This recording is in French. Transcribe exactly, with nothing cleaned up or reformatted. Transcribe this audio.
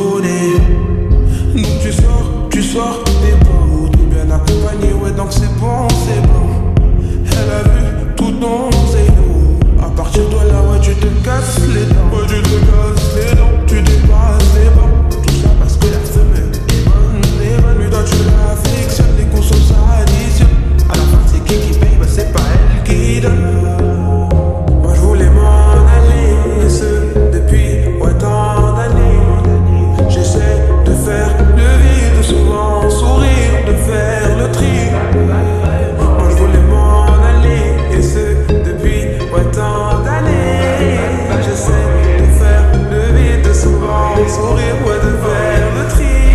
sonner. Donc tu sors, tu sors, t'es beau, t'es bien accompagné, ouais donc c'est bon, c'est bon. Elle a vu tout ton zéro. À partir de là, ouais tu te casses les dents. Ouais tu te casses les dents, tu dépasses les bancs. Tout ça parce que la femme est bonne, est bonne. Mais toi tu l'affectionnes, les consos s'additionnent. À la fin c'est qui qui paye, bah c'est pas elle qui donne. Moi je voulais m'en aller, ce depuis ouais tant d'années. J'essaie de faire le vide, souvent sourire, de faire le tri. Moi je voulais m'en aller, et ce depuis ouais tant d'années. J'essaie de faire le vide, souvent sourire, ouais de faire le tri.